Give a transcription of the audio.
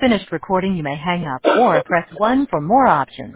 finished recording, you may hang up or press 1 for more options.